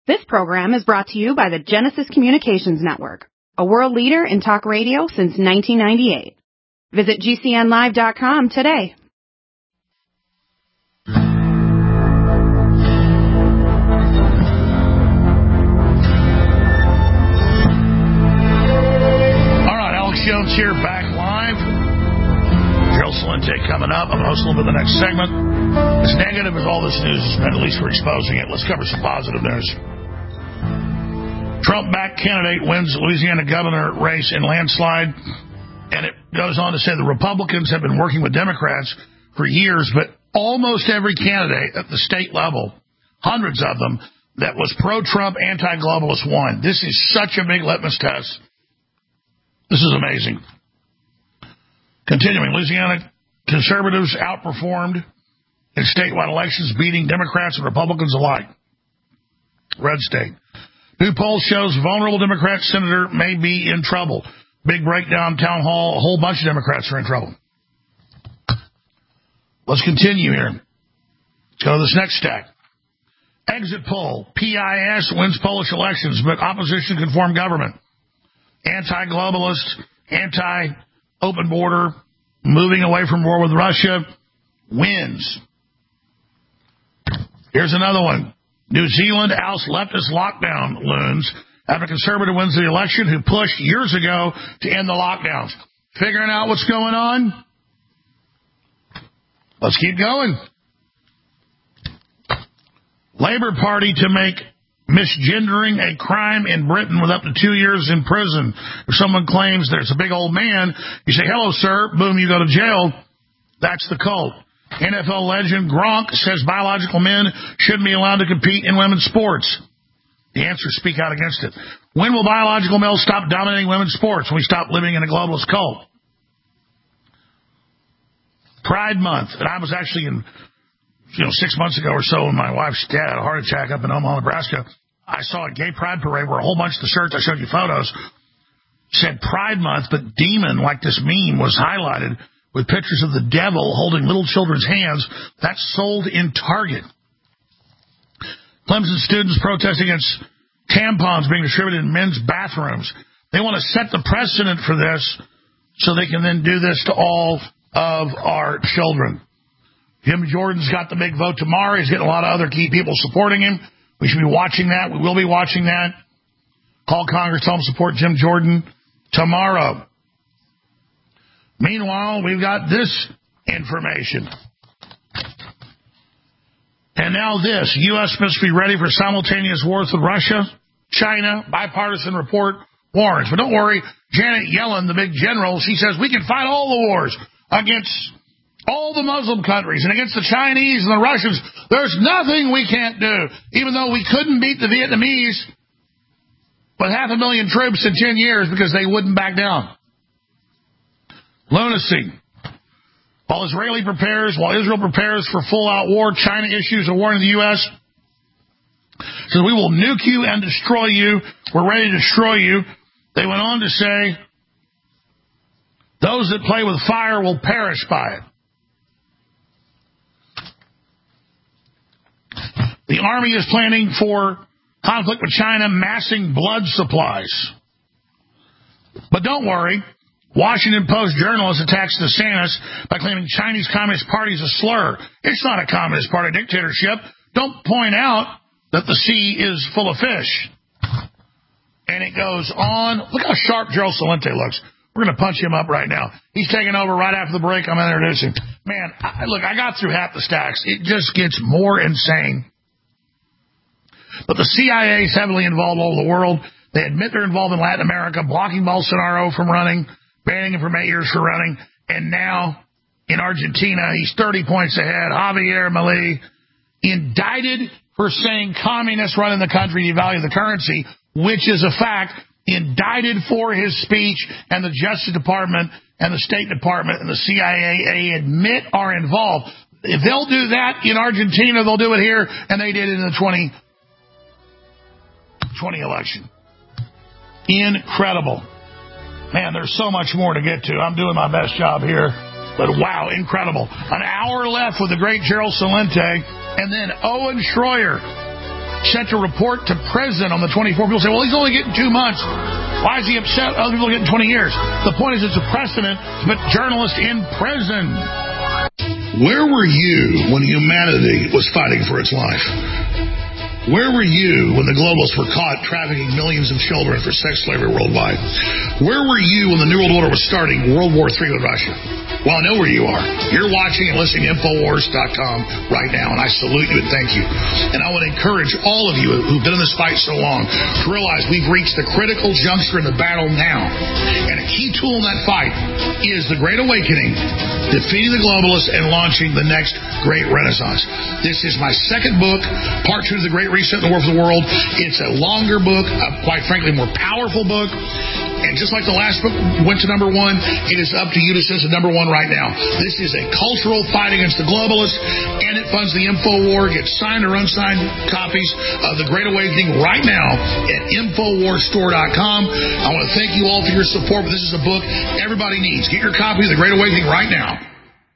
This program is brought to you by the Genesis Communications Network, a world leader in talk radio since 1998. Visit GCNlive.com today. All right, Alex Jones here, back live. Gerald Celente coming up. I'm hosting for the next segment. As negative as all this news has been, at least we're exposing it. Let's cover some positive news. Trump-backed candidate wins Louisiana governor race in landslide. And it goes on to say the Republicans have been working with Democrats for years, but almost every candidate at the state level, hundreds of them, that was pro-Trump, anti-globalist won. This is such a big litmus test. This is amazing. Continuing, Louisiana conservatives outperformed in statewide elections, beating Democrats and Republicans alike. Red state. New poll shows vulnerable Democrat senator may be in trouble. Big breakdown, town hall, a whole bunch of Democrats are in trouble. Let's continue here. Let's go to this next stack. Exit poll. PIS wins Polish elections, but opposition can form government. Anti-globalist, anti-open border, moving away from war with Russia, wins. Here's another one. New Zealand ousts leftist lockdown loons after conservative wins the election who pushed years ago to end the lockdowns. Figuring out what's going on? Let's keep going. Labour Party to make misgendering a crime in Britain with up to 2 years in prison. If someone claims there's a big old man, you say, hello, sir, boom, you go to jail. That's the cult. NFL legend Gronk says biological men shouldn't be allowed to compete in women's sports. The answer is speak out against it. When will biological males stop dominating women's sports? When we stop living in a globalist cult? Pride Month. And I was actually in, 6 months ago or so when my wife's dad had a heart attack up in Omaha, Nebraska. I saw a gay pride parade where a whole bunch of the shirts, I showed you photos, said Pride Month, but demon, like this meme, was highlighted with pictures of the devil holding little children's hands. That's sold in Target. Clemson students protest against tampons being distributed in men's bathrooms. They want to set the precedent for this so they can then do this to all of our children. Jim Jordan's got the big vote tomorrow. He's getting a lot of other key people supporting him. We should be watching that. We will be watching that. Call Congress, tell them support Jim Jordan tomorrow. Meanwhile, we've got this information. And now this. U.S. must be ready for simultaneous wars with Russia, China. Bipartisan report warns. But don't worry, Janet Yellen, the big general, she says we can fight all the wars against all the Muslim countries and against the Chinese and the Russians. There's nothing we can't do. Even though we couldn't beat the Vietnamese with 500,000 troops in 10 years because they wouldn't back down. Lunacy. While Israel prepares for full-out war, China issues a warning to the U.S. Says, we will nuke you and destroy you. We're ready to destroy you. They went on to say, those that play with fire will perish by it. The Army is planning for conflict with China, massing blood supplies. But don't worry. Washington Post journalist attacks DeSantis by claiming Chinese Communist Party is a slur. It's not a Communist Party dictatorship. Don't point out that the sea is full of fish. And it goes on. Look how sharp Gerald Celente looks. We're going to punch him up right now. He's taking over right after the break. I'm introducing. Man, I got through half the stacks. It just gets more insane. But the CIA is heavily involved all over the world. They admit they're involved in Latin America, blocking Bolsonaro from running, banning him from 8 years for running, and now in Argentina, he's 30 points ahead. Javier Milei indicted for saying communists running the country devalue the currency, which is a fact, indicted for his speech, and the Justice Department and the State Department and the CIA admit are involved. If they'll do that in Argentina, they'll do it here, and they did it in the 2020 election. Incredible. Man, there's so much more to get to. I'm doing my best job here. But wow, incredible. An hour left with the great Gerald Celente. And then Owen Schroyer. set to report to prison on the 24th. People say, well, he's only getting 2 months. Why is he upset? Other people are getting 20 years. The point is it's a precedent to put journalists in prison. Where were you when humanity was fighting for its life? Where were you when the globalists were caught trafficking millions of children for sex slavery worldwide? Where were you when the New World Order was starting World War III with Russia? Well, I know where you are. You're watching and listening to Infowars.com right now, and I salute you and thank you. And I want to encourage all of you who've been in this fight so long to realize we've reached the critical juncture in the battle now. And a key tool in that fight is the Great Awakening, defeating the globalists and launching the next great renaissance. This is my second book, part 2 of the Great Reset in the War for the World. It's a longer book, quite frankly, more powerful book. And just like the last book went to number 1, it is up to you to send to number 1 right now. This is a cultural fight against the globalists, and it funds the InfoWar. Get signed or unsigned copies of The Great Awakening right now at InfoWarsStore.com. I want to thank you all for your support, but this is a book everybody needs. Get your copy of The Great Awakening right now.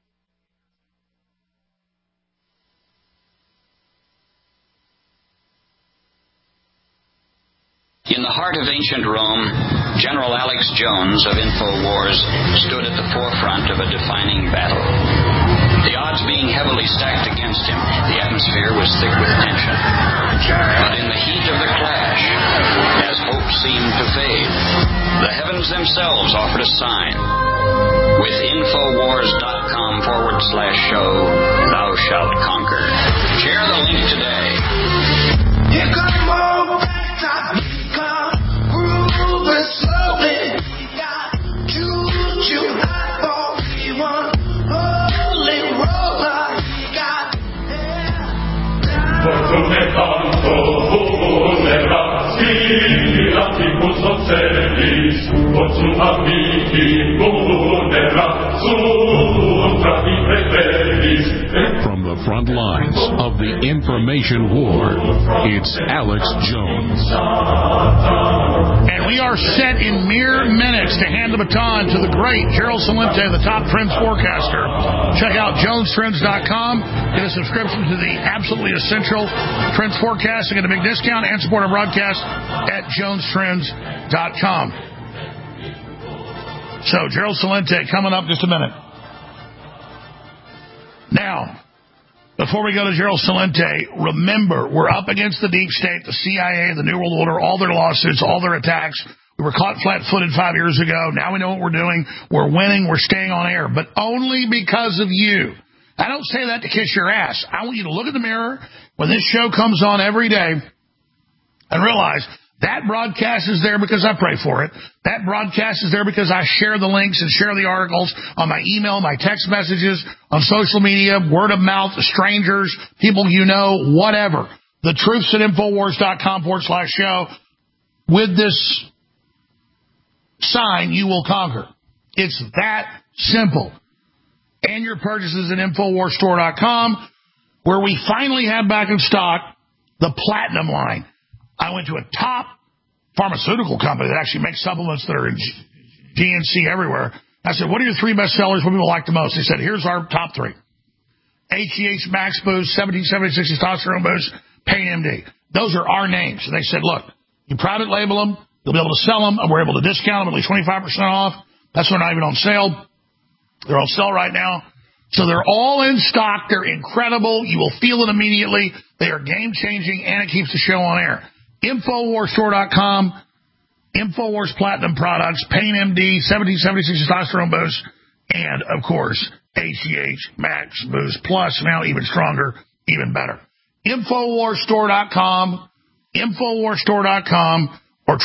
In the heart of ancient Rome, General Alex Jones of InfoWars stood at the forefront of a defining battle. The odds being heavily stacked against him, the atmosphere was thick with tension. But in the heat of the clash, as hope seemed to fade, the heavens themselves offered a sign. With Infowars.com/show, thou shalt conquer. Share the link today. Here come more back slowly, we got Juju hot for everyone. Holy roller, we got From the front lines of the information war, it's Alex Jones. And we are set in mere minutes to hand the baton to the great Gerald Celente, the top trends forecaster. Check out JonesTrends.com. Get a subscription to the absolutely essential trends forecast and get a big discount and support our broadcast at JonesTrends.com. So, Gerald Celente coming up just a minute. Now, before we go to Gerald Celente, remember, we're up against the deep state, the CIA, the New World Order, all their lawsuits, all their attacks. We were caught flat-footed 5 years ago. Now we know what we're doing. We're winning. We're staying on air, but only because of you. I don't say that to kiss your ass. I want you to look in the mirror when this show comes on every day and realize that broadcast is there because I pray for it. That broadcast is there because I share the links and share the articles on my email, my text messages, on social media, word of mouth, strangers, people you know, whatever. The truths at Infowars.com/show. With this sign, you will conquer. It's that simple. And your purchases at InfoWarsStore.com, where we finally have back in stock the Platinum line. I went to a top pharmaceutical company that actually makes supplements that are in GNC everywhere. I said, what are your 3 best sellers? What people like the most? They said, here's our top 3. HGH Max Boost, 1776 Testosterone Boost, Pain MD. Those are our names. And they said, look, you private label them, you'll be able to sell them, and we're able to discount them at least 25% off. That's when they're not even on sale. They're on sale right now. So they're all in stock. They're incredible. You will feel it immediately. They are game-changing, and it keeps the show on air. InfoWarsStore.com, InfoWars Platinum products, Pain MD, 1776 Testosterone Boost, and, of course, HGH Max Boost Plus, now even stronger, even better. InfoWarsStore.com, InfoWarsStore.com, or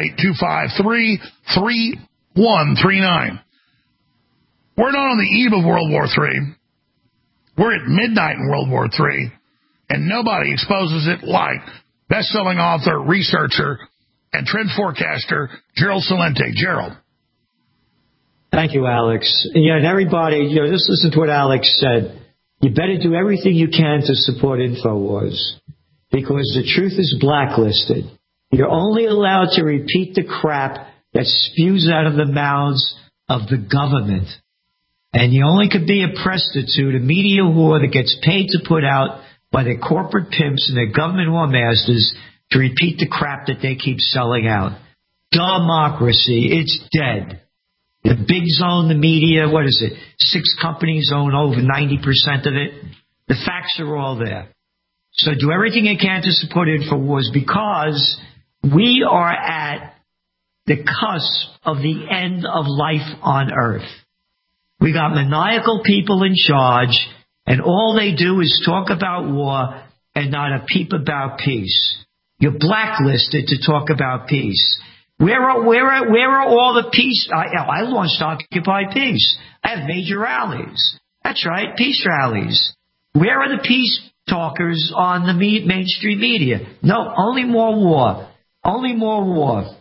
888-253-3139. We're not on the eve of World War III. We're at midnight in World War III, and nobody exposes it like best-selling author, researcher, and trend forecaster, Gerald Celente. Gerald. Thank you, Alex. And everybody, just listen to what Alex said. You better do everything you can to support InfoWars, because the truth is blacklisted. You're only allowed to repeat the crap that spews out of the mouths of the government. And you only could be a prostitute, a media whore that gets paid to put out by their corporate pimps and their government whoremasters to repeat the crap that they keep selling out. Democracy, it's dead. The bigs own the media. What is it? 6 companies own over 90% of it. The facts are all there. So do everything you can to support InfoWars, because we are at the cusp of the end of life on Earth. We got maniacal people in charge, and all they do is talk about war and not a peep about peace. You're blacklisted to talk about peace. Where are all the peace? I launched Occupy Peace. I have major rallies. That's right, peace rallies. Where are the peace talkers on the mainstream media? No, only more war. Only more war.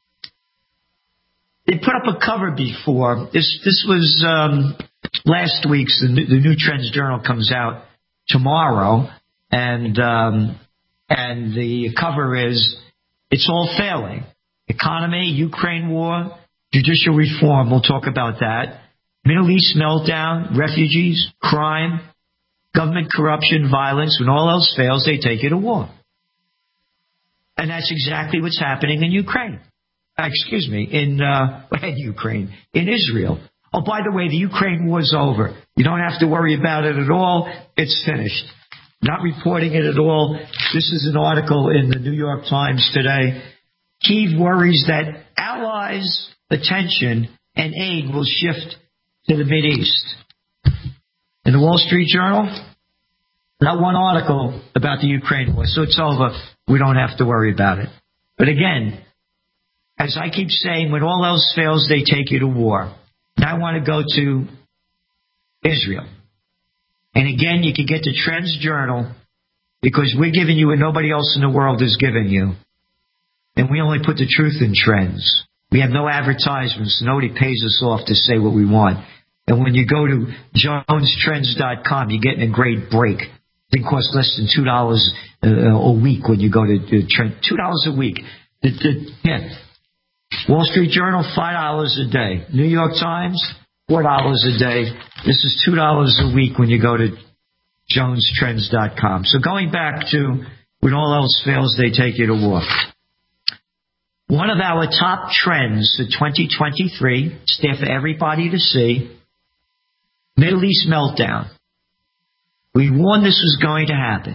They put up a cover before. This was last week's. The New Trends Journal comes out tomorrow, and the cover is, "It's all failing. Economy, Ukraine war, judicial reform." We'll talk about that. Middle East meltdown, refugees, crime, government corruption, violence. When all else fails, they take you to war. And that's exactly what's happening in Ukraine. In Ukraine, in Israel. Oh, by the way, the Ukraine war's over. You don't have to worry about it at all. It's finished. Not reporting it at all. This is an article in the New York Times today. Kyiv worries that allies' attention and aid will shift to the Mideast. In the Wall Street Journal, not one article about the Ukraine war. So it's over. We don't have to worry about it. But again, as I keep saying, when all else fails, they take you to war. Now I want to go to Israel. And again, you can get the Trends Journal, because we're giving you what nobody else in the world is giving you. And we only put the truth in Trends. We have no advertisements. Nobody pays us off to say what we want. And when you go to jonestrends.com, you're getting a great break. It costs less than $2 a week when you go to Trend. $2 a week. Wall Street Journal, $5 a day. New York Times, $4 a day. This is $2 a week when you go to jonestrends.com. So going back to when all else fails, they take you to war. One of our top trends for 2023, it's there for everybody to see, Middle East meltdown. We warned this was going to happen.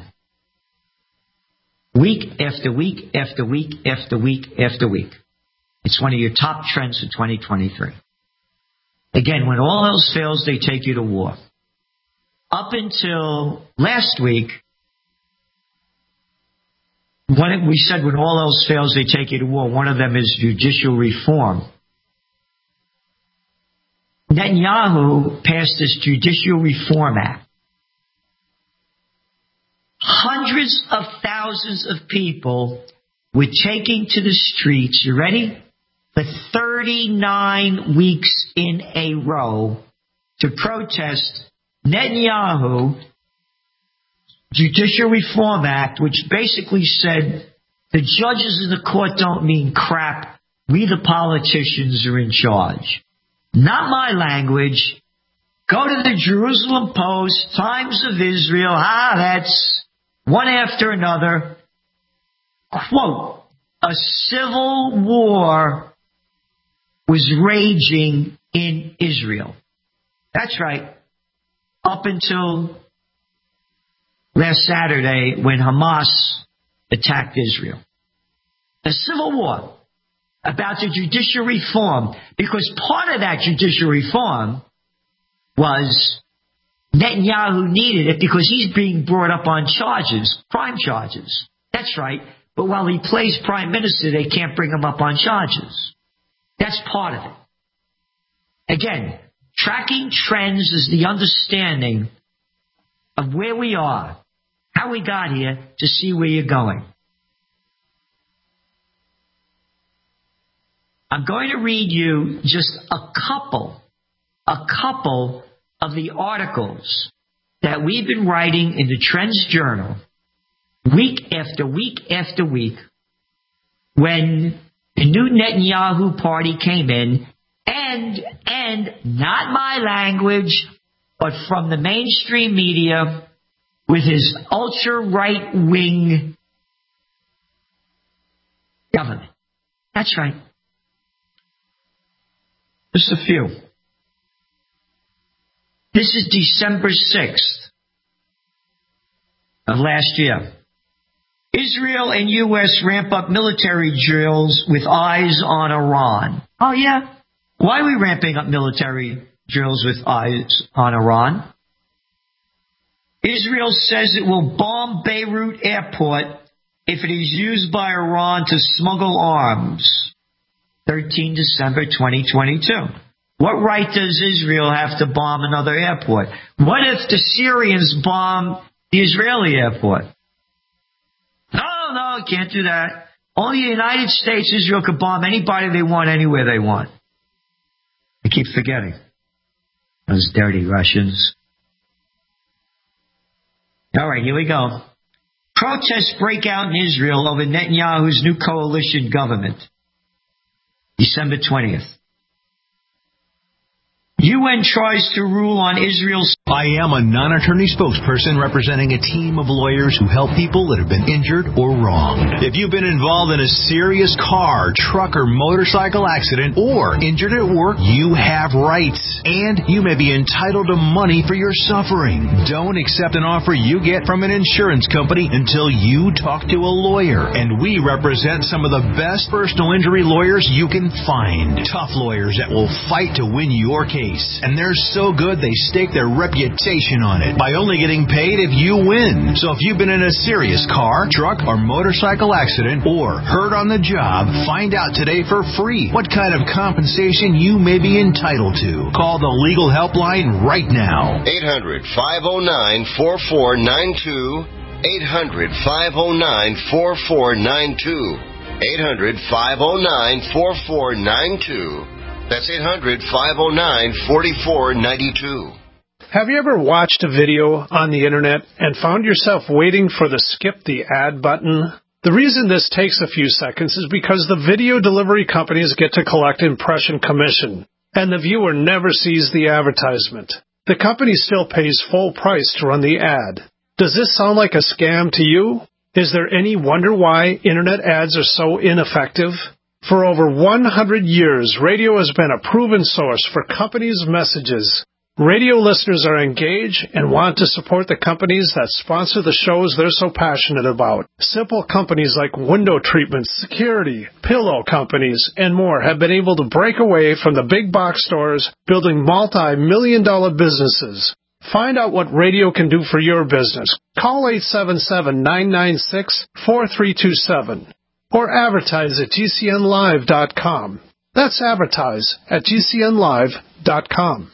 Week after week after week after week after week. It's one of your top trends for 2023. Again, when all else fails, they take you to war. Up until last week, we said when all else fails, they take you to war. One of them is judicial reform. Netanyahu passed this Judicial Reform Act. Hundreds of thousands of people were taking to the streets, you ready? For 39 weeks in a row to protest Netanyahu Judicial Reform Act, which basically said the judges in the court don't mean crap. We, the politicians, are in charge. Not my language. Go to the Jerusalem Post, Times of Israel. That's one after another. Quote, a civil war was raging in Israel. That's right. Up until last Saturday when Hamas attacked Israel. A civil war about the judicial reform, because part of that judicial reform was Netanyahu needed it because he's being brought up on charges, crime charges. That's right. But while he plays prime minister, they can't bring him up on charges. That's part of it. Again, tracking trends is the understanding of where we are, how we got here, to see where you're going. I'm going to read you just a couple of the articles that we've been writing in the Trends Journal week after week after week when the new Netanyahu party came in, and not my language, but from the mainstream media, with his ultra-right-wing government. That's right. Just a few. This is December 6th of last year. Israel and U.S. ramp up military drills with eyes on Iran. Oh, yeah? Why are we ramping up military drills with eyes on Iran? Israel says it will bomb Beirut airport if it is used by Iran to smuggle arms. 13 December 2022. What right does Israel have to bomb another airport? What if the Syrians bomb the Israeli airport? No, can't do that. Only the United States, Israel could bomb anybody they want, anywhere they want. I keep forgetting. Those dirty Russians. All right, here we go. Protests break out in Israel over Netanyahu's new coalition government. December 20th. UN tries to rule on Israel's... I am a non-attorney spokesperson representing a team of lawyers who help people that have been injured or wronged. If you've been involved in a serious car, truck, or motorcycle accident or injured at work, you have rights. And you may be entitled to money for your suffering. Don't accept an offer you get from an insurance company until you talk to a lawyer. And we represent some of the best personal injury lawyers you can find. Tough lawyers that will fight to win your case. And they're so good they stake their reputation on it by only getting paid if you win. So if you've been in a serious car, truck, or motorcycle accident or hurt on the job, find out today for free what kind of compensation you may be entitled to. Call the legal helpline right now. 800-509-4492. 800-509-4492. 800-509-4492. That's 800-509-4492. Have you ever watched a video on the internet and found yourself waiting for the skip the ad button? The reason this takes a few seconds is because the video delivery companies get to collect impression commission, and the viewer never sees the advertisement. The company still pays full price to run the ad. Does this sound like a scam to you? Is there any wonder why internet ads are so ineffective? For over 100 years, radio has been a proven source for companies' messages. Radio listeners are engaged and want to support the companies that sponsor the shows they're so passionate about. Simple companies like window treatments, security, pillow companies, and more have been able to break away from the big box stores, building multi-million-dollar businesses. Find out what radio can do for your business. Call 877-996-4327. Or advertise at GCNlive.com. That's advertise at GCNlive.com.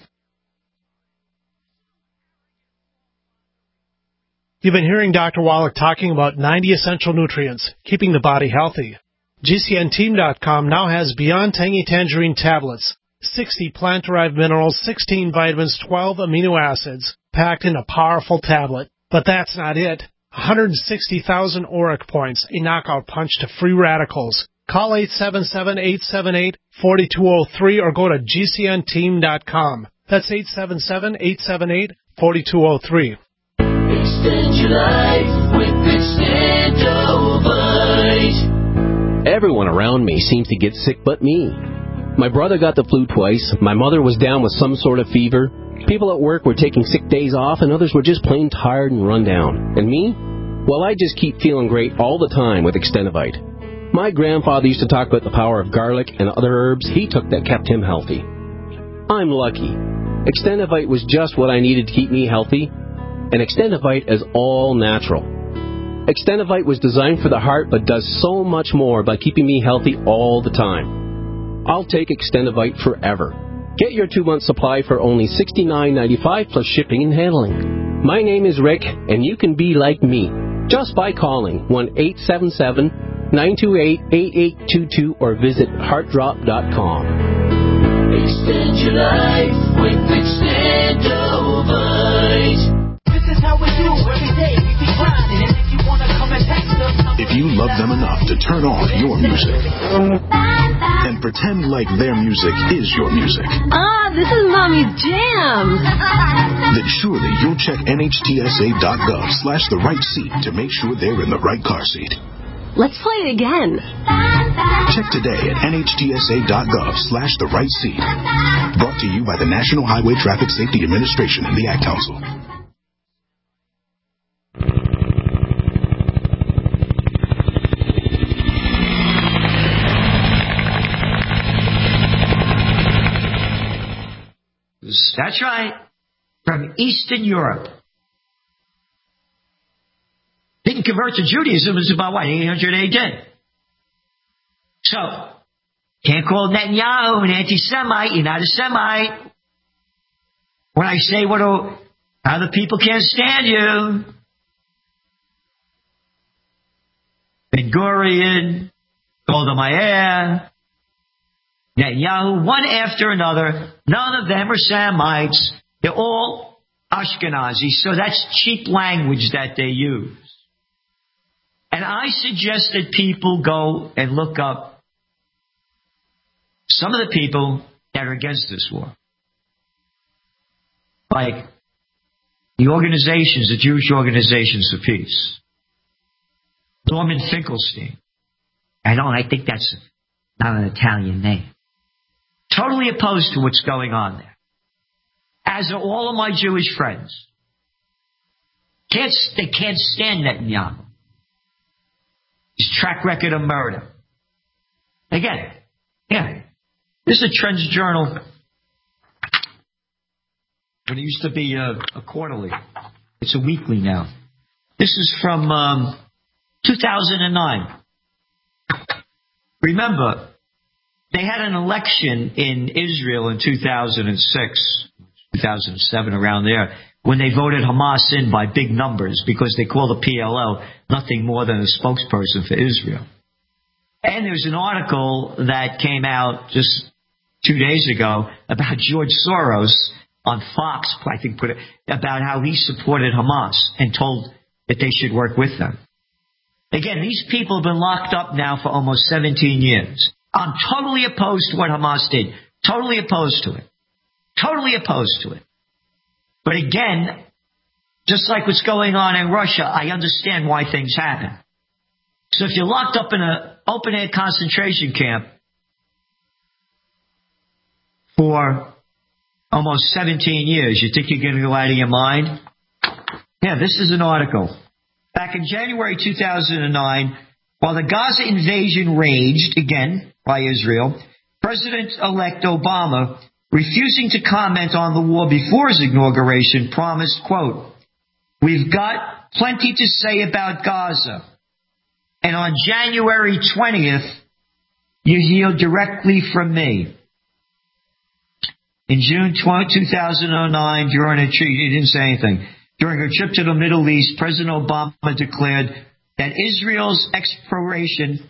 You've been hearing Dr. Wallach talking about 90 essential nutrients, keeping the body healthy. GCNteam.com now has Beyond Tangy Tangerine tablets, 60 plant-derived minerals, 16 vitamins, 12 amino acids, packed in a powerful tablet. But that's not it. 160,000 ORAC points, a knockout punch to free radicals. Call 877-878-4203 or go to GCNteam.com. That's 877-878-4203. Extend your life with Extendovite. Everyone around me seems to get sick but me. My brother got the flu twice. My mother was down with some sort of fever. People at work were taking sick days off, and others were just plain tired and run down. And me? Well, I just keep feeling great all the time with Extendovite. My grandfather used to talk about the power of garlic and other herbs he took that kept him healthy. I'm lucky. Extendovite was just what I needed to keep me healthy, and Extendovite is all natural. Extendovite was designed for the heart but does so much more by keeping me healthy all the time. I'll take Extendovite forever. Get your 2-month supply for only $69.95 plus shipping and handling. My name is Rick, and you can be like me just by calling 1-877-928-8822 or visit heartdrop.com. Extend your life with Extendovite. This is how we do every day. We be grinding, and if you want to come and text us... If you love them enough to turn off your music... and pretend like their music is your music. This is Mommy's jam. Then surely you'll check NHTSA.gov/the-right-seat to make sure they're in the right car seat. Let's play it again. Check today at NHTSA.gov/the-right-seat. Brought to you by the National Highway Traffic Safety Administration and the Ad Council. That's right. From Eastern Europe. Didn't convert to Judaism until about, 800 AD. So, can't call Netanyahu an anti-Semite. You're not a Semite. When I say other people can't stand you. Ben-Gurion, Golda Meir, Netanyahu, one after another. None of them are Semites. They're all Ashkenazi. So that's cheap language that they use. And I suggest that people go and look up some of the people that are against this war. Like the organizations, the Jewish Organizations for Peace. Norman Finkelstein. I think that's not an Italian name. Totally opposed to what's going on there. As are all of my Jewish friends. They can't stand Netanyahu. His track record of murder. Again, this is a Trends Journal. When it used to be a quarterly. It's a weekly now. This is from 2009. Remember, they had an election in Israel in 2006, 2007, around there, when they voted Hamas in by big numbers because they call the PLO nothing more than a spokesperson for Israel. And there's an article that came out just 2 days ago about George Soros on Fox, I think, put it, about how he supported Hamas and told that they should work with them. Again, these people have been locked up now for almost 17 years. I'm totally opposed to what Hamas did. Totally opposed to it. Totally opposed to it. But again, just like what's going on in Russia, I understand why things happen. So if you're locked up in an open-air concentration camp for almost 17 years, you think you're going to go out of your mind? Yeah, this is an article. Back in January 2009, while the Gaza invasion raged, again, by Israel, President-elect Obama, refusing to comment on the war before his inauguration, promised, quote, "We've got plenty to say about Gaza. And on January 20th, you hear directly from me." In June 2009, he didn't say anything. During a trip to the Middle East, President Obama declared that Israel's expropriation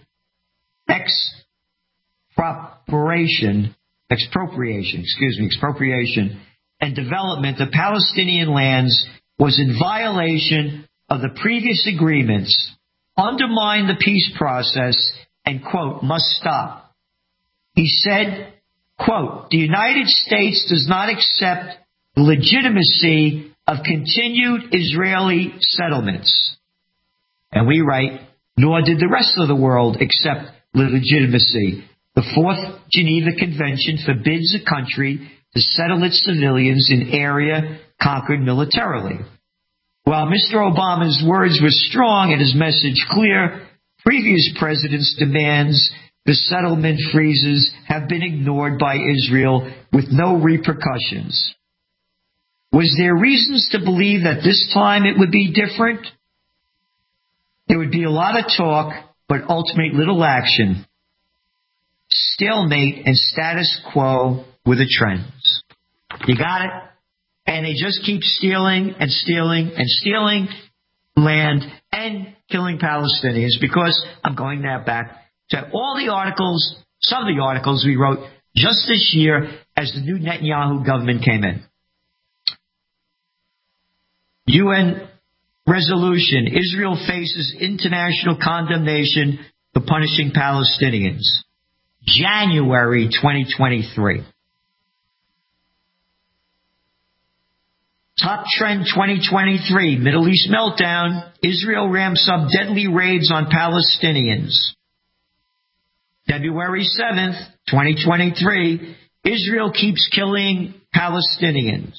and development of Palestinian lands was in violation of the previous agreements, undermined the peace process, and, quote, must stop. He said, quote, "The United States does not accept the legitimacy of continued Israeli settlements." And we write, nor did the rest of the world accept the legitimacy. The Fourth Geneva Convention forbids a country to settle its civilians in area conquered militarily. While Mr. Obama's words were strong and his message clear, previous presidents' demands for settlement freezes have been ignored by Israel with no repercussions. Was there reasons to believe that this time it would be different? There would be a lot of talk, but ultimately little action. Stalemate and status quo were the trends. You got it? And they just keep stealing and stealing and stealing land and killing Palestinians, because I'm going now back to all the articles, some of the articles we wrote just this year as the new Netanyahu government came in. UN resolution: Israel faces international condemnation for punishing Palestinians. January 2023. Top trend 2023, Middle East meltdown. Israel ramps up deadly raids on Palestinians. February 7th, 2023, Israel keeps killing Palestinians.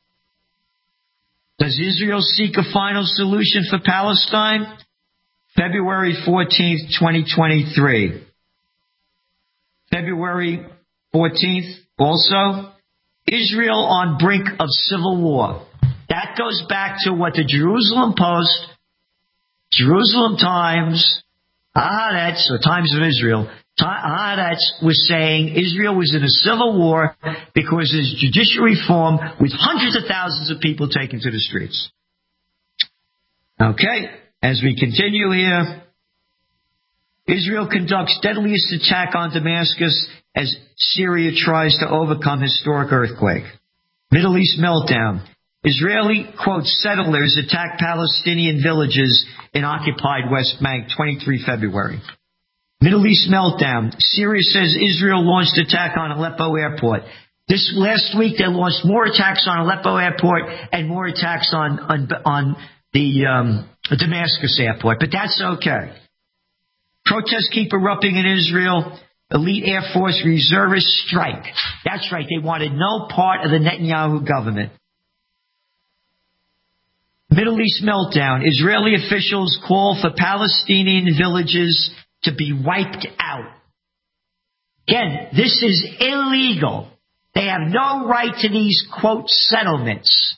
Does Israel seek a final solution for Palestine? February 14th, 2023. February 14th, also, Israel on brink of civil war. That goes back to what the Jerusalem Post, Jerusalem Times, Haaretz, or Times of Israel, Haaretz was saying Israel was in a civil war because there's judicial reform with hundreds of thousands of people taken to the streets. Okay, as we continue here, Israel conducts deadliest attack on Damascus as Syria tries to overcome historic earthquake. Middle East meltdown. Israeli, quote, settlers attack Palestinian villages in occupied West Bank, 23 February. Middle East meltdown. Syria says Israel launched attack on Aleppo airport. This last week they launched more attacks on Aleppo airport and more attacks on the Damascus airport, but that's okay. Protests keep erupting in Israel. Elite Air Force reservists strike. That's right, they wanted no part of the Netanyahu government. Middle East meltdown. Israeli officials call for Palestinian villages to be wiped out. Again, this is illegal. They have no right to these, quote, settlements.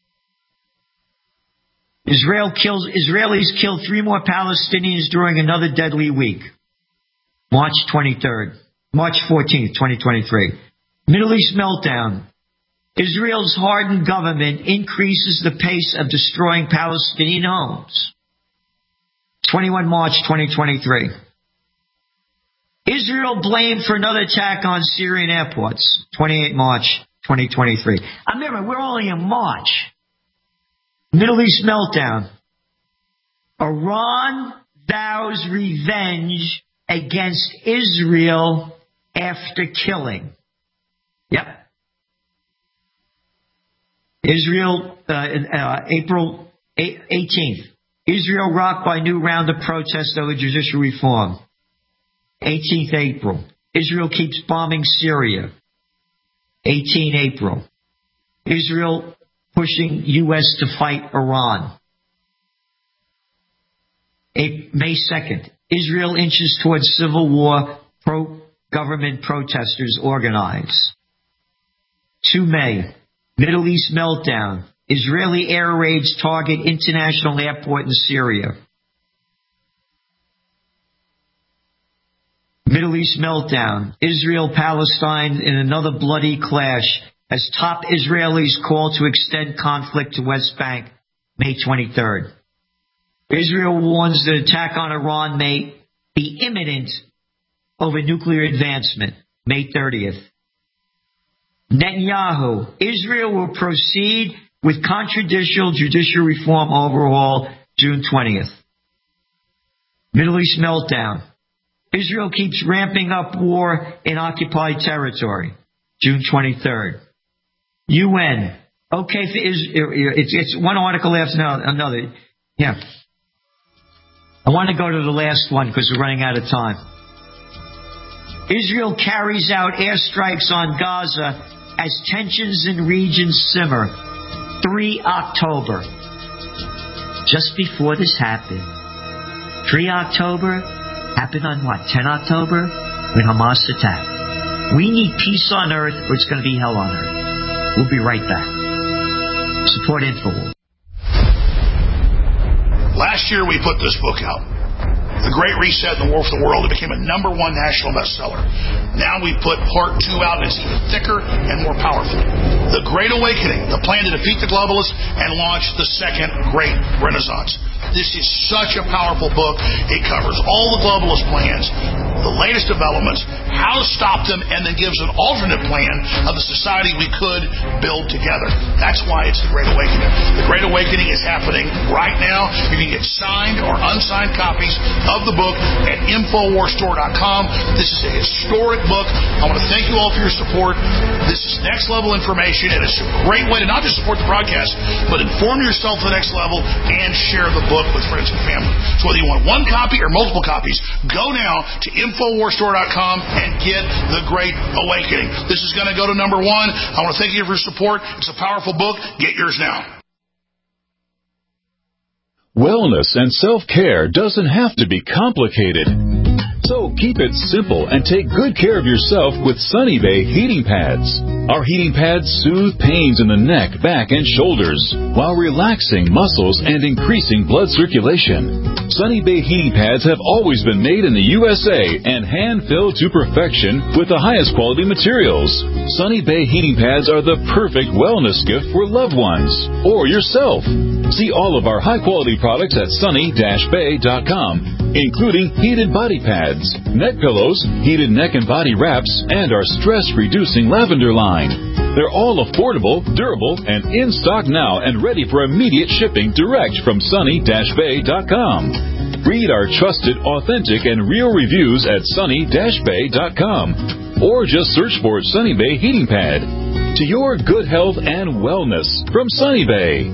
Israelis killed 3 more Palestinians during another deadly week. March 14th, 2023. Middle East meltdown. Israel's hardened government increases the pace of destroying Palestinian homes. 21 March 2023. Israel blamed for another attack on Syrian airports. 28 March 2023. Remember, we're only in March. Middle East meltdown. Iran vows revenge against Israel after killing. Yep. Israel, April 18th. Israel rocked by new round of protests over judicial reform. 18th April. Israel keeps bombing Syria. 18 April. Israel pushing U.S. to fight Iran. May 2nd. Israel inches towards civil war. Pro-government protesters organize. 2 May. Middle East meltdown. Israeli air raids target international airport in Syria. Middle East meltdown. Israel-Palestine in another bloody clash as top Israelis call to extend conflict to West Bank, May 23rd. Israel warns that attack on Iran may be imminent over nuclear advancement, May 30th. Netanyahu, Israel will proceed with controversial judicial reform overhaul, June 20th. Middle East meltdown. Israel keeps ramping up war in occupied territory, June 23rd. UN, okay for Israel. It's one article after another. Yeah. I want to go to the last one because we're running out of time. Israel carries out airstrikes on Gaza as tensions in region simmer. 3 October. Just before this happened. 3 October happened on what? 10 October? When Hamas attacked. We need peace on earth or it's going to be hell on earth. We'll be right back. Support InfoWars. Last year we put this book out. The Great Reset and the War for the World. It became a #1 national bestseller. Now we put part 2 out and it's even thicker and more powerful. The Great Awakening, the plan to defeat the globalists and launch the second Great Renaissance. This is such a powerful book. It covers all the globalist plans, the latest developments, how to stop them, and then gives an alternate plan of the society we could build together. That's why it's the Great Awakening. The Great Awakening is happening right now. You can get signed or unsigned copies of the book at InfoWarsStore.com. This is a historic book. I want to thank you all for your support. This is next level information, and it's a great way to not just support the broadcast, but inform yourself to the next level and share the book with friends and family. So whether you want one copy or multiple copies, go now to InfoWarsStore.com and get The Great Awakening. This is going to go to number 1. I want to thank you for your support. It's a powerful book. Get yours now. Wellness and self-care doesn't have to be complicated. So keep it simple and take good care of yourself with Sunny Bay heating pads. Our heating pads soothe pains in the neck, back, and shoulders while relaxing muscles and increasing blood circulation. Sunny Bay heating pads have always been made in the USA and hand-filled to perfection with the highest quality materials. Sunny Bay heating pads are the perfect wellness gift for loved ones or yourself. See all of our high-quality products at sunny-bay.com, including heated body pads, neck pillows, heated neck and body wraps, and our stress-reducing lavender line. They're all affordable, durable, and in stock now and ready for immediate shipping direct from sunny-bay.com. Read our trusted, authentic, and real reviews at sunny-bay.com, or just search for Sunny Bay Heating Pad. To your good health and wellness from Sunny Bay.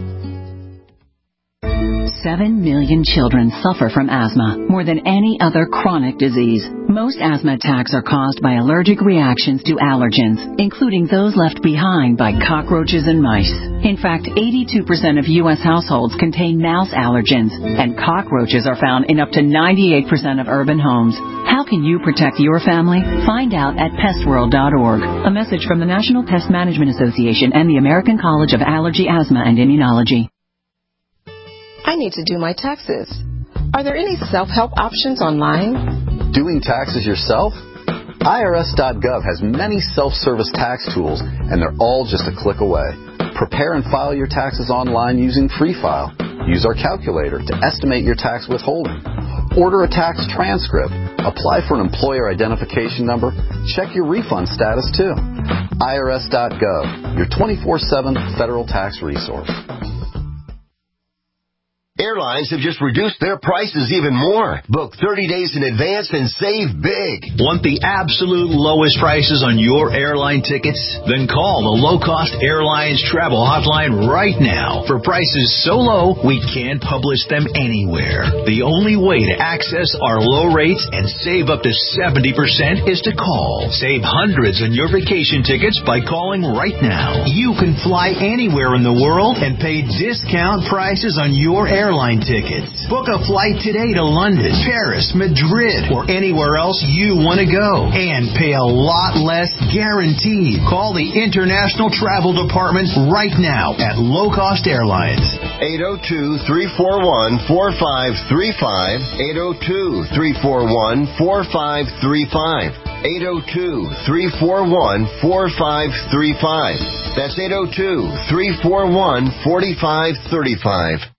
7 million children suffer from asthma, more than any other chronic disease. Most asthma attacks are caused by allergic reactions to allergens, including those left behind by cockroaches and mice. In fact, 82% of U.S. households contain mouse allergens, and cockroaches are found in up to 98% of urban homes. How can you protect your family? Find out at pestworld.org. A message from the National Pest Management Association and the American College of Allergy, Asthma, and Immunology. I need to do my taxes. Are there any self-help options online? Doing taxes yourself? IRS.gov has many self-service tax tools, and they're all just a click away. Prepare and file your taxes online using Free File. Use our calculator to estimate your tax withholding. Order a tax transcript. Apply for an employer identification number. Check your refund status, too. IRS.gov, your 24/7 federal tax resource. Airlines have just reduced their prices even more. Book 30 days in advance and save big. Want the absolute lowest prices on your airline tickets? Then call the Low Cost Airlines Travel Hotline right now for prices so low we can't publish them anywhere. The only way to access our low rates and save up to 70% is to call. Save hundreds on your vacation tickets by calling right now. You can fly anywhere in the world and pay discount prices on your airline tickets. Book a flight today to London, Paris, Madrid, or anywhere else you want to go and pay a lot less guaranteed. Call the International Travel Department right now at Low Cost Airlines. 802-341-4535. 802-341-4535. 802-341-4535. That's 802-341-4535.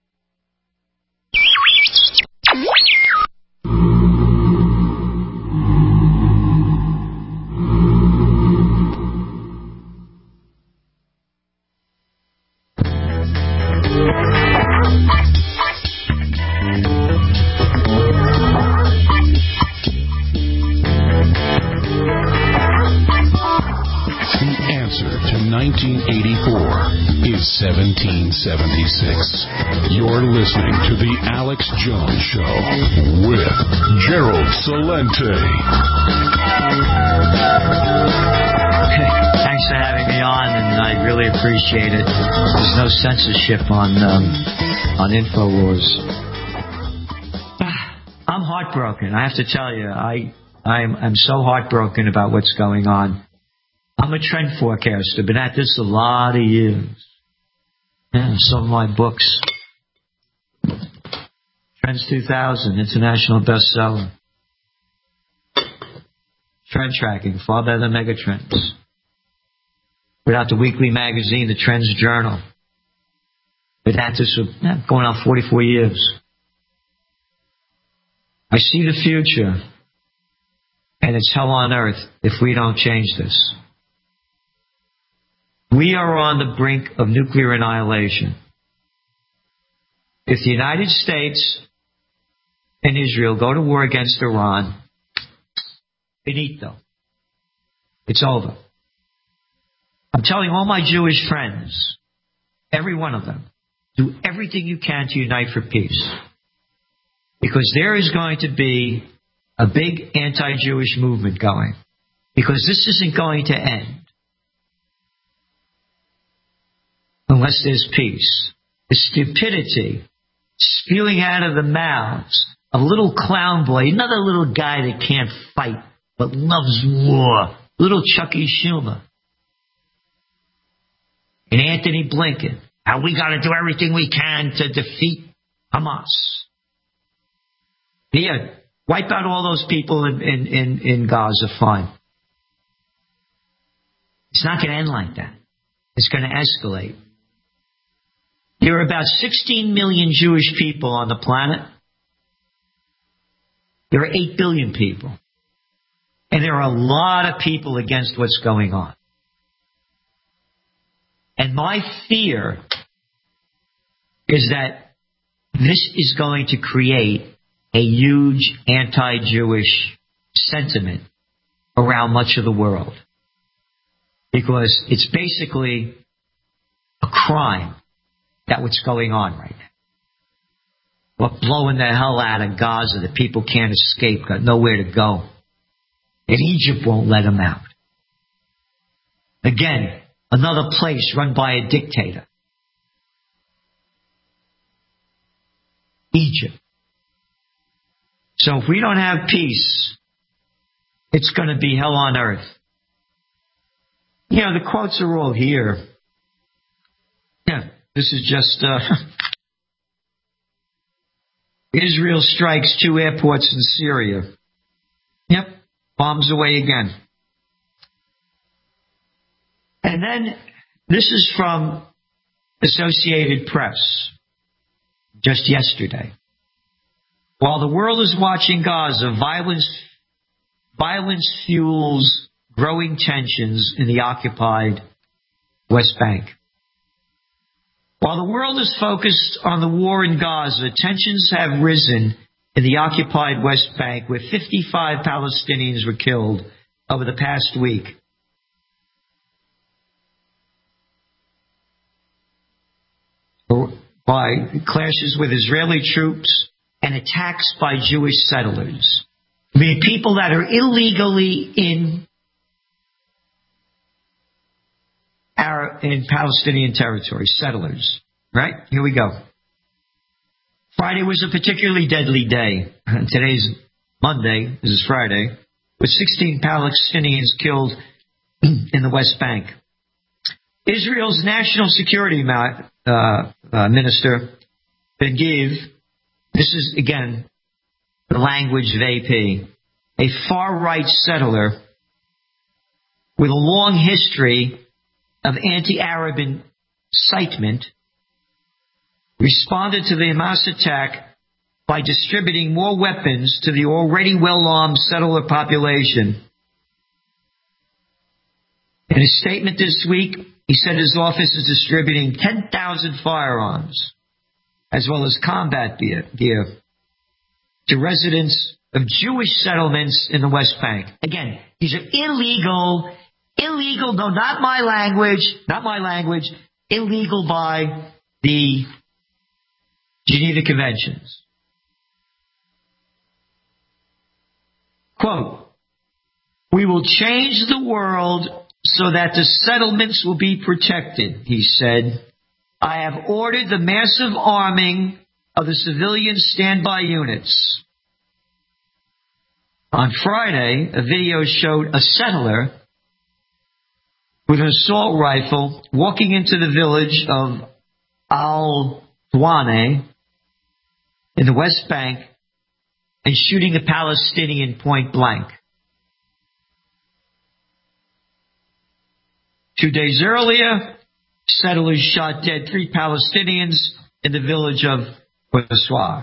The answer to 1984 is 1776. You're listening to The Alex Jones Show with Gerald Celente. Thanks for having me on, and I really appreciate it. There's no censorship on InfoWars. I'm heartbroken. I have to tell you, I'm so heartbroken about what's going on. I'm a trend forecaster. Been at this a lot of years. Yeah, some of my books. Trends 2000, international bestseller. Trend tracking, far better than Megatrends. Without the weekly magazine, the Trends Journal. But that's just going on 44 years. I see the future, and it's hell on earth if we don't change this. We are on the brink of nuclear annihilation. If the United States and Israel go to war against Iran, finito. It's over. I'm telling all my Jewish friends, every one of them, do everything you can to unite for peace. Because there is going to be a big anti-Jewish movement going. Because this isn't going to end unless there's peace. The stupidity spewing out of the mouths of a little clown boy, another little guy that can't fight but loves war, little Chucky Schumer, and Anthony Blinken. How we got to do everything we can to defeat Hamas. Yeah, wipe out all those people in Gaza, fine. It's not going to end like that. It's going to escalate. There are about 16 million Jewish people on the planet. There are 8 billion people. And there are a lot of people against what's going on. And my fear is that this is going to create a huge anti-Jewish sentiment around much of the world. Because it's basically a crime that what's going on right now. We're blowing the hell out of Gaza. The people can't escape, got nowhere to go. And Egypt won't let them out. Again, another place run by a dictator. Egypt. So if we don't have peace, it's going to be hell on earth. You know, the quotes are all here. Yeah, this is just Israel strikes 2 airports in Syria. Yep, bombs away again. And then this is from Associated Press just yesterday. While the world is watching Gaza, violence fuels growing tensions in the occupied West Bank. While the world is focused on the war in Gaza, tensions have risen in the occupied West Bank, where 55 Palestinians were killed over the past week. By clashes with Israeli troops and attacks by Jewish settlers. I mean, people that are illegally in Palestinian territory, settlers. Right? Here we go. Friday was a particularly deadly day. Today's Monday. This is Friday. With 16 Palestinians killed in the West Bank. Israel's national security minister, Ben-Gvir, this is, again, the language of AP, a far-right settler with a long history of anti-Arab incitement, responded to the Hamas attack by distributing more weapons to the already well-armed settler population. In a statement this week, he said his office is distributing 10,000 firearms, as well as combat gear, to residents of Jewish settlements in the West Bank. Again, these are illegal, no, not my language, illegal by the Geneva Conventions. Quote, "We will change the world so that the settlements will be protected," he said. "I have ordered the massive arming of the civilian standby units." On Friday, a video showed a settler with an assault rifle walking into the village of Al-Thwane in the West Bank and shooting a Palestinian point blank. 2 days earlier, settlers shot dead 3 Palestinians in the village of Quswa.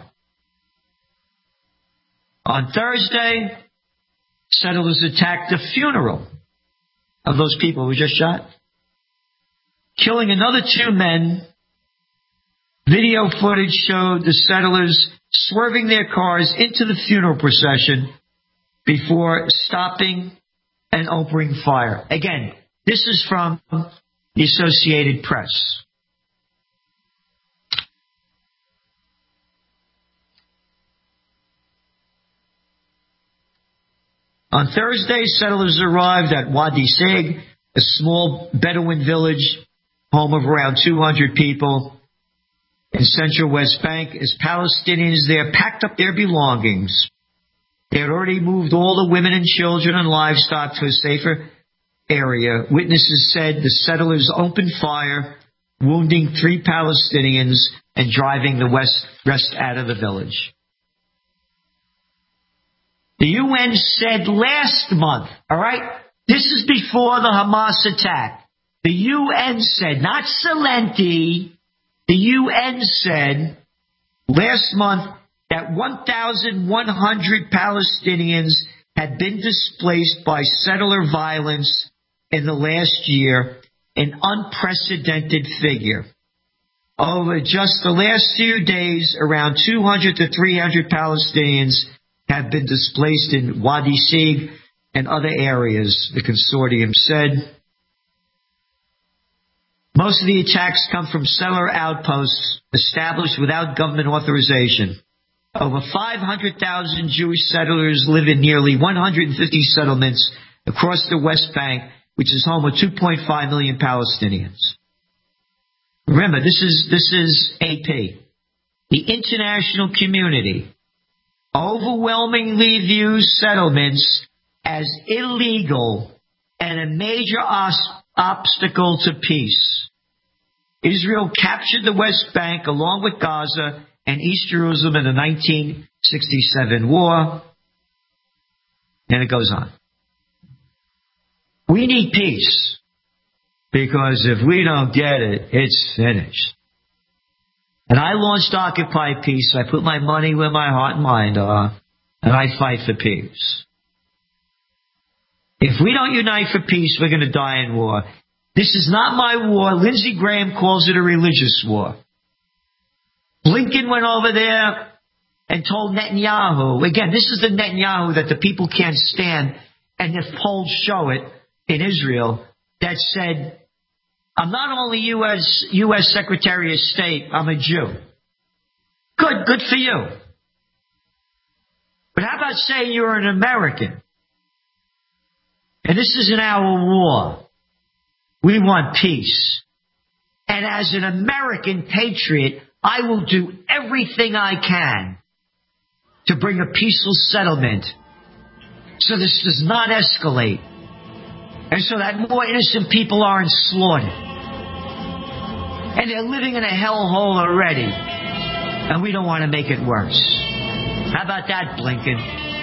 On Thursday, settlers attacked the funeral of those people who just shot, killing another 2 men. Video footage showed the settlers swerving their cars into the funeral procession before stopping and opening fire. Again, this is from the Associated Press. On Thursday, settlers arrived at Wadi Sig, a small Bedouin village, home of around 200 people in central West Bank, as Palestinians there packed up their belongings. They had already moved all the women and children and livestock to a safer area. Witnesses said the settlers opened fire, wounding 3 Palestinians and driving the rest out of the village. The UN said last month, all right, this is before the Hamas attack. The UN said, not Celente, the UN said last month that 1,100 Palestinians had been displaced by settler violence in the last year, an unprecedented figure. Over just the last few days, around 200 to 300 Palestinians have been displaced in Wadi Sig and other areas, the consortium said. Most of the attacks come from settler outposts established without government authorization. Over 500,000 Jewish settlers live in nearly 150 settlements across the West Bank, which is home to 2.5 million Palestinians. Remember, this is AP. The international community overwhelmingly views settlements as illegal and a major obstacle to peace. Israel captured the West Bank along with Gaza and East Jerusalem in the 1967 war. And it goes on. We need peace, because if we don't get it, it's finished. And I launched Occupy Peace. I put my money where my heart and mind are, and I fight for peace. If we don't unite for peace, we're going to die in war. This is not my war. Lindsey Graham calls it a religious war. Blinken went over there and told Netanyahu, again, this is the Netanyahu that the people can't stand, and if polls show it in Israel, that said, I'm not only U.S. Secretary of State, I'm a Jew. Good for you. But how about saying you're an American? And this isn't our war. We want peace. And as an American patriot, I will do everything I can to bring a peaceful settlement so this does not escalate, and so that more innocent people aren't slaughtered. And they're living in a hellhole already, and we don't want to make it worse. How about that, Blinken?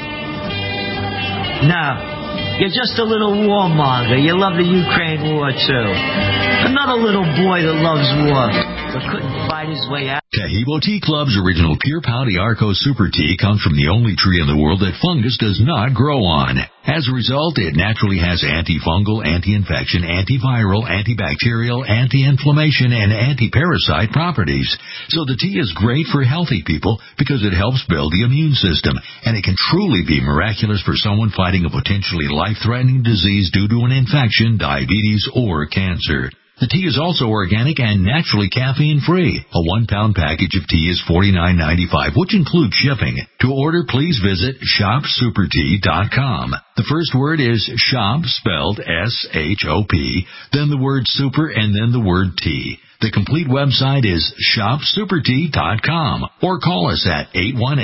No, you're just a little warmonger. You love the Ukraine war, too. Another little boy that loves war, but couldn't fight his way out. Tahibo Tea Club's original Pure Pau Arco Super Tea comes from the only tree in the world that fungus does not grow on. As a result, it naturally has antifungal, anti-infection, antiviral, antibacterial, anti-inflammation, and anti-parasite properties. So the tea is great for healthy people because it helps build the immune system, and it can truly be miraculous for someone fighting a potentially life-threatening disease due to an infection, diabetes, or cancer. The tea is also organic and naturally caffeine-free. A 1-pound package of tea is $49.95, which includes shipping. To order, please visit shopsupertea.com. The first word is shop, spelled S-H-O-P, then the word super, and then the word tea. The complete website is shopsupertea.com, or call us at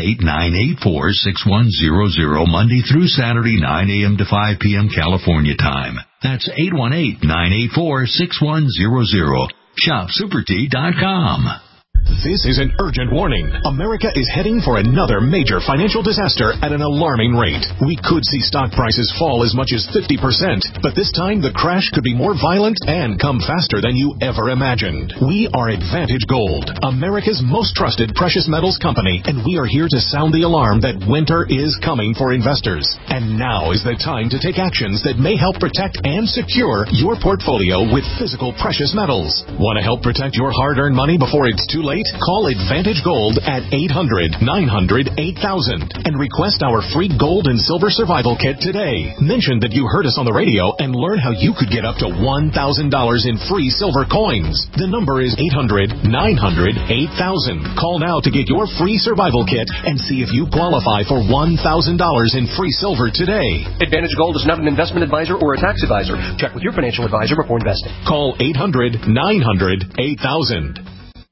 818-984-6100, Monday through Saturday, 9 a.m. to 5 p.m. California time. That's 818-984-6100. Shopsupertea.com. This is an urgent warning. America is heading for another major financial disaster at an alarming rate. We could see stock prices fall as much as 50%, but this time the crash could be more violent and come faster than you ever imagined. We are Advantage Gold, America's most trusted precious metals company, and we are here to sound the alarm that winter is coming for investors. And now is the time to take actions that may help protect and secure your portfolio with physical precious metals. Want to help protect your hard-earned money before it's too late? Call Advantage Gold at 800-900-8000 and request our free gold and silver survival kit today. Mention that you heard us on the radio and learn how you could get up to $1,000 in free silver coins. The number is 800-900-8000. Call now to get your free survival kit and see if you qualify for $1,000 in free silver today. Advantage Gold is not an investment advisor or a tax advisor. Check with your financial advisor before investing. Call 800-900-8000.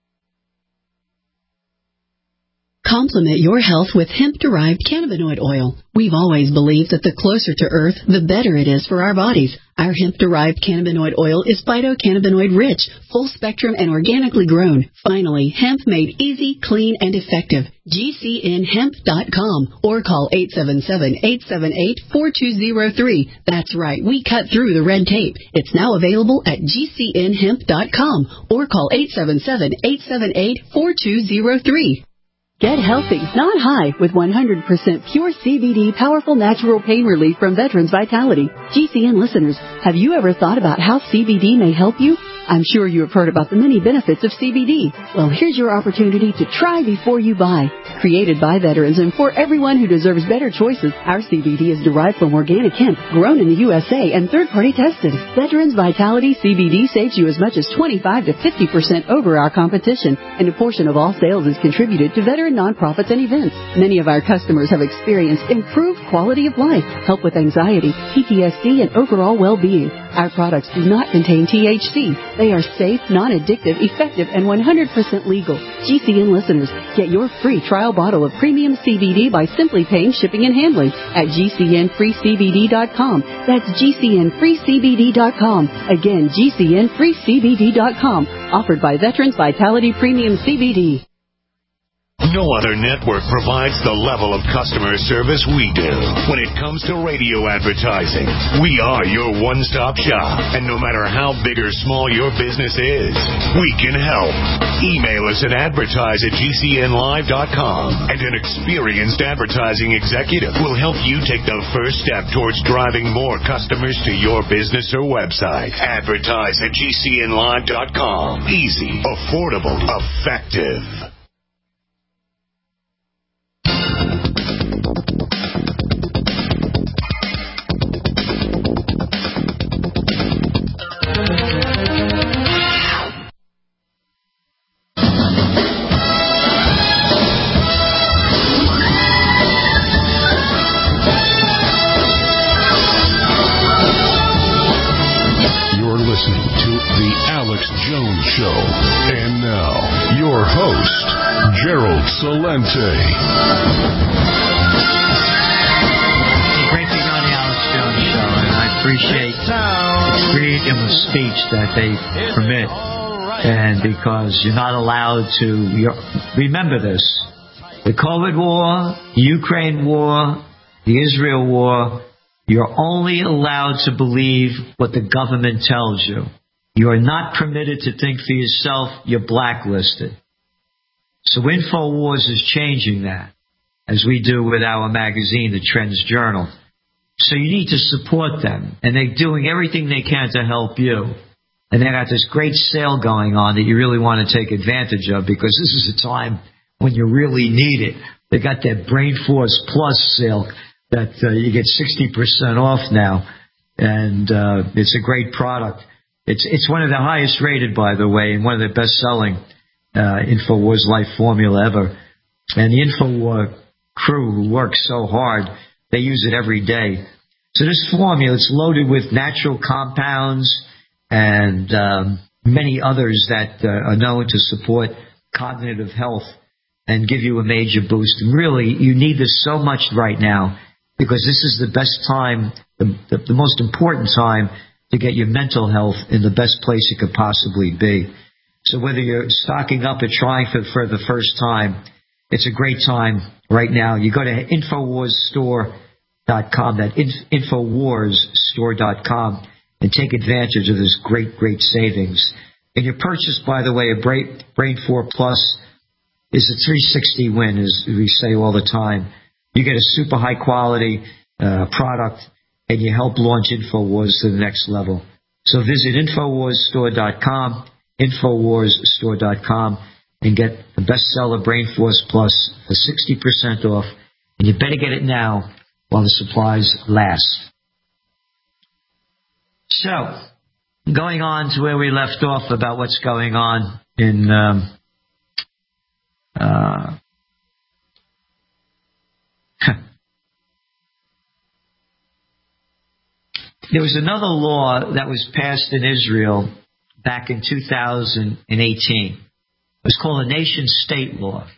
Complement your health with hemp-derived cannabinoid oil. We've always believed that the closer to Earth, the better it is for our bodies. Our hemp-derived cannabinoid oil is phytocannabinoid rich, full-spectrum, and organically grown. Finally, hemp made easy, clean, and effective. GCNhemp.com or call 877-878-4203. That's right, we cut through the red tape. It's now available at GCNhemp.com or call 877-878-4203. Get healthy, not high, with 100% pure CBD powerful natural pain relief from Veterans Vitality. GCN listeners, have you ever thought about how CBD may help you? I'm sure you have heard about the many benefits of CBD. Well, here's your opportunity to try before you buy. Created by veterans and for everyone who deserves better choices, our CBD is derived from organic hemp, grown in the USA, and third-party tested. Veterans Vitality CBD saves you as much as 25 to 50% over our competition, and a portion of all sales is contributed to veteran nonprofits and events. Many of our customers have experienced improved quality of life, help with anxiety, PTSD, and overall well-being. Our products do not contain THC. They are safe, non-addictive, effective, and 100% legal. GCN listeners, get your free trial bottle of premium CBD by simply paying shipping and handling at GCNFreeCBD.com. That's GCNFreeCBD.com. Again, GCNFreeCBD.com. Offered by Veterans Vitality Premium CBD. No other network provides the level of customer service we do. When it comes to radio advertising, we are your one-stop shop. And no matter how big or small your business is, we can help. Email us at advertise@gcnlive.com, and an experienced advertising executive will help you take the first step towards driving more customers to your business or website. Advertise@gcnlive.com. Easy, affordable, effective. Listening to The Alex Jones Show. And now, your host, Gerald Celente. Great being on The Alex Jones Show, and I appreciate the freedom of speech that they permit. And because you're not allowed to, remember this, the COVID war, the Ukraine war, the Israel war, you're only allowed to believe what the government tells you. You are not permitted to think for yourself. You're blacklisted. So InfoWars is changing that, as we do with our magazine, The Trends Journal. So you need to support them. And they're doing everything they can to help you. And they got this great sale going on that you really want to take advantage of, because this is a time when you really need it. They got that Brain Force Plus sale that you get 60% off now, and it's a great product. It's one of the highest rated, by the way, and one of the best selling InfoWars Life Formula ever. And the InfoWars crew who works so hard, they use it every day. So this formula, it's loaded with natural compounds and many others that are known to support cognitive health and give you a major boost. And really, you need this so much right now, because this is the best time, the most important time to get your mental health in the best place it could possibly be. So whether you're stocking up or trying for the first time, it's a great time right now. You go to InfoWarsStore.com, that InfoWarsStore.com, and take advantage of this great savings. And your purchase, by the way, of Brain 4 Plus is a 360 win, as we say all the time. You get a super high quality product, and you help launch InfoWars to the next level. So visit InfoWarsStore.com, InfoWarsStore.com, and get the bestseller Brain Force Plus for 60% off. And you better get it now while the supplies last. So, going on to where we left off about what's going on in there was another law that was passed in Israel back in 2018. It was called a nation-state law.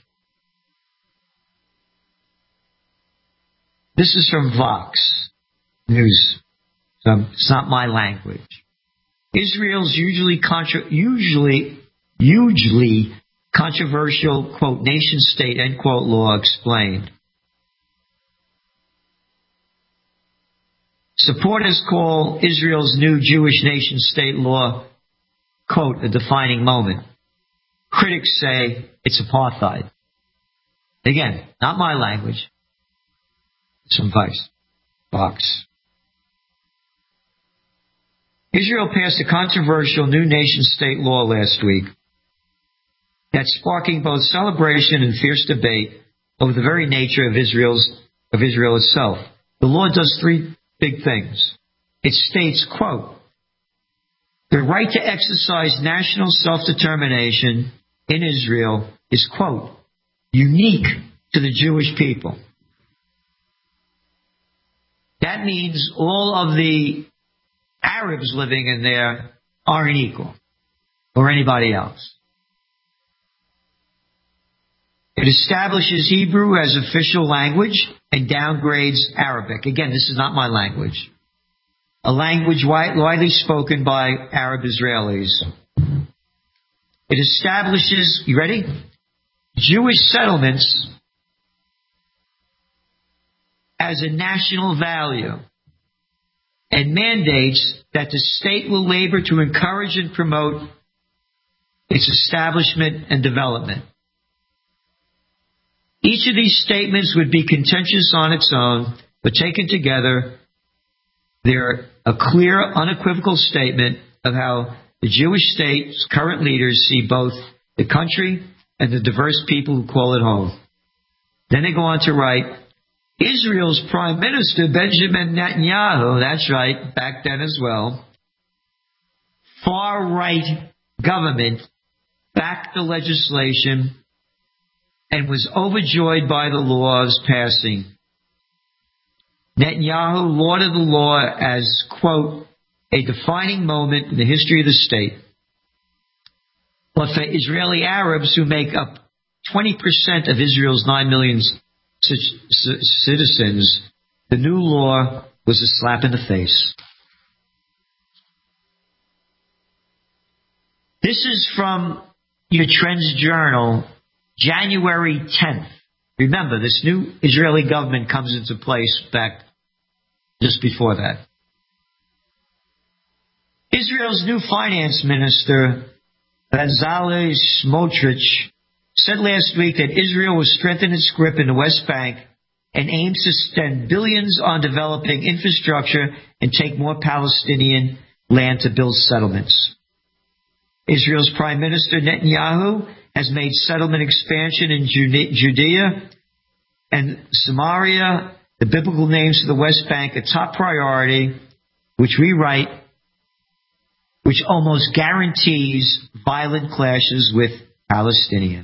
This is from Vox News. So it's not my language. Israel's hugely controversial, quote, nation-state, end quote, law explained. Supporters call Israel's new Jewish nation-state law, quote, a defining moment. Critics say it's apartheid. Again, not my language. It's from Vox. Israel passed a controversial new nation-state law last week that's sparking both celebration and fierce debate over the very nature of Israel itself. The law does three big things. It states, quote, the right to exercise national self-determination in Israel is, quote, unique to the Jewish people. That means all of the Arabs living in there aren't equal, or anybody else. It establishes Hebrew as official language and downgrades Arabic. Again, this is not my language. A language widely spoken by Arab Israelis. It establishes, you ready? Jewish settlements as a national value and mandates that the state will labor to encourage and promote its establishment and development. Each of these statements would be contentious on its own, but taken together, they're a clear, unequivocal statement of how the Jewish state's current leaders see both the country and the diverse people who call it home. Then they go on to write, Israel's Prime Minister Benjamin Netanyahu, that's right, back then as well, far-right government backed the legislation and was overjoyed by the law's passing. Netanyahu lauded the law as, quote, a defining moment in the history of the state. But for Israeli Arabs who make up 20% of Israel's 9 million citizens, the new law was a slap in the face. This is from your Trends Journal, January 10th. Remember, this new Israeli government comes into place back just before that. Israel's new finance minister, Bezalel Smotrich, said last week that Israel will strengthen its grip in the West Bank and aims to spend billions on developing infrastructure and take more Palestinian land to build settlements. Israel's Prime Minister Netanyahu has made settlement expansion in Judea and Samaria, the biblical names of the West Bank, a top priority, which almost guarantees violent clashes with Palestinians.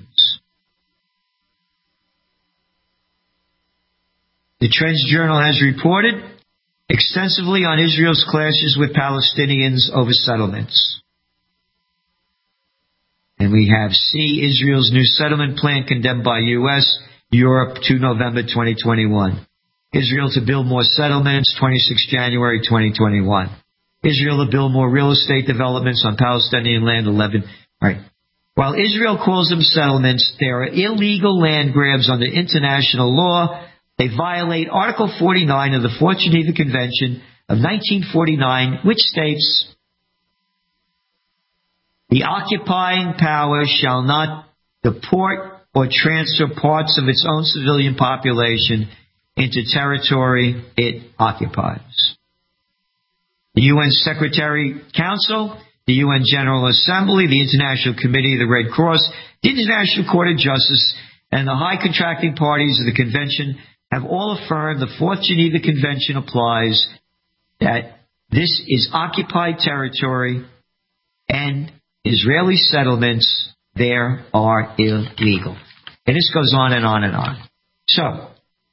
The Trends Journal has reported extensively on Israel's clashes with Palestinians over settlements. And we have C, Israel's new settlement plan condemned by U.S., Europe, 2 November 2021. Israel to build more settlements, 26 January 2021. Israel to build more real estate developments on Palestinian land, 11. All right. While Israel calls them settlements, they are illegal land grabs under international law. They violate Article 49 of the Fourth Geneva Convention of 1949, which states, the occupying power shall not deport or transfer parts of its own civilian population into territory it occupies. The UN Secretary Council, the UN General Assembly, the International Committee of the Red Cross, the International Court of Justice, and the high contracting parties of the Convention have all affirmed the Fourth Geneva Convention applies, that this is occupied territory and Israeli settlements there are illegal. And this goes on and on and on. So,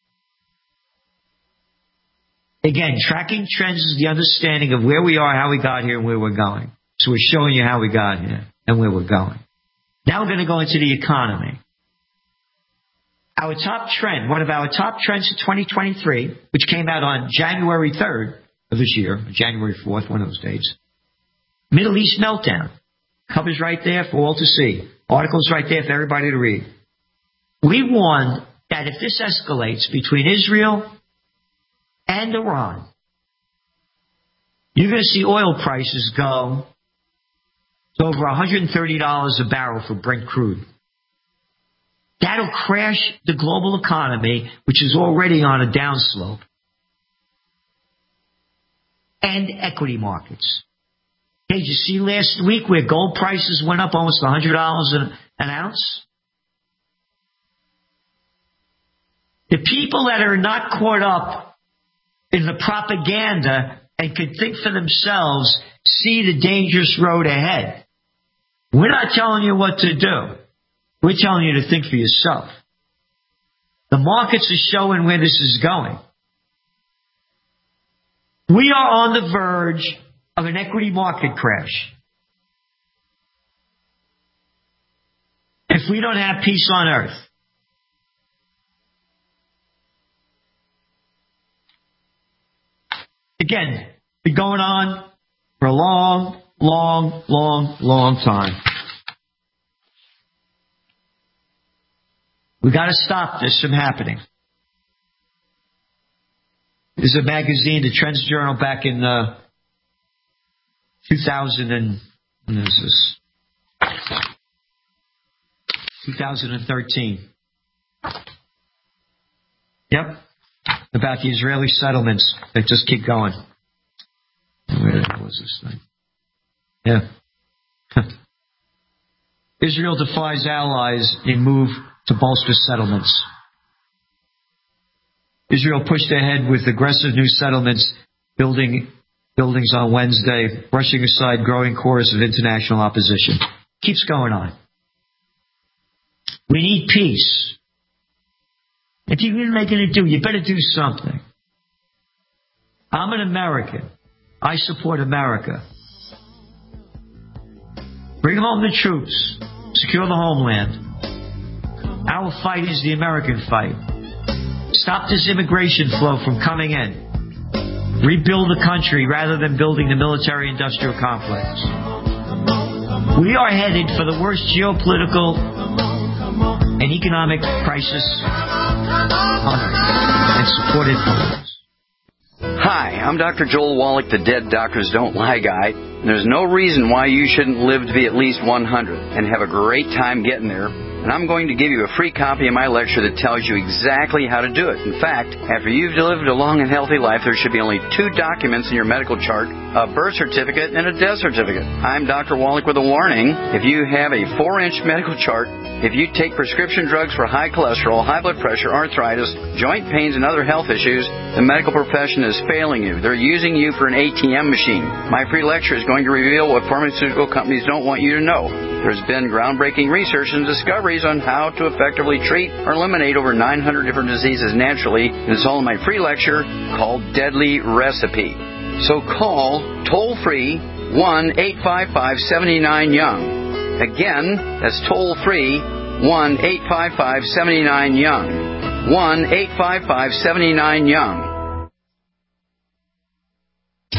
again, tracking trends is the understanding of where we are, how we got here, and where we're going. So we're showing you how we got here and where we're going. Now we're going to go into the economy. Our top trend, one of our top trends of 2023, which came out on January 3rd of this year, January 4th, one of those days, Middle East meltdown. Covers right there for all to see. Articles right there for everybody to read. We warned that if this escalates between Israel and Iran, you're going to see oil prices go to over $130 a barrel for Brent crude. That'll crash the global economy, which is already on a downslope, and equity markets. Hey, did you see last week where gold prices went up almost $100 an ounce? The people that are not caught up in the propaganda and can think for themselves see the dangerous road ahead. We're not telling you what to do. We're telling you to think for yourself. The markets are showing where this is going. We are on the verge of an equity market crash. If we don't have peace on earth. Again, been going on for a long time. We got to stop this from happening. There's a magazine, the Trends Journal, back in 2013. Yep. About the Israeli settlements that just keep going. Where the hell is this thing? Yeah. Israel defies allies in move to bolster settlements. Israel pushed ahead with aggressive new settlements, buildings on Wednesday, brushing aside growing chorus of international opposition. Keeps going on. We need peace. If you're going to make it do, you better do something. I'm an American. I support America. Bring home the troops. Secure the homeland. Our fight is the American fight. Stop this immigration flow from coming in. Rebuild the country rather than building the military-industrial complex. We are headed for the worst geopolitical and economic crisis on earth, and supported by. Hi, I'm Dr. Joel Wallach, the Dead Doctors Don't Lie guy. And there's no reason why you shouldn't live to be at least 100 and have a great time getting there. And I'm going to give you a free copy of my lecture that tells you exactly how to do it. In fact, after you've lived a long and healthy life, there should be only 2 documents in your medical chart, a birth certificate and a death certificate. I'm Dr. Wallach with a warning. If you have a 4-inch medical chart, if you take prescription drugs for high cholesterol, high blood pressure, arthritis, joint pains, and other health issues, the medical profession is failing you. They're using you for an ATM machine. My free lecture is going to reveal what pharmaceutical companies don't want you to know. There's been groundbreaking research and discoveries on how to effectively treat or eliminate over 900 different diseases naturally. And it's all in my free lecture called Deadly Recipe. So call toll-free 1-855-79-YOUNG. Again, that's toll-free 1-855-79-YOUNG. 1-855-79-YOUNG.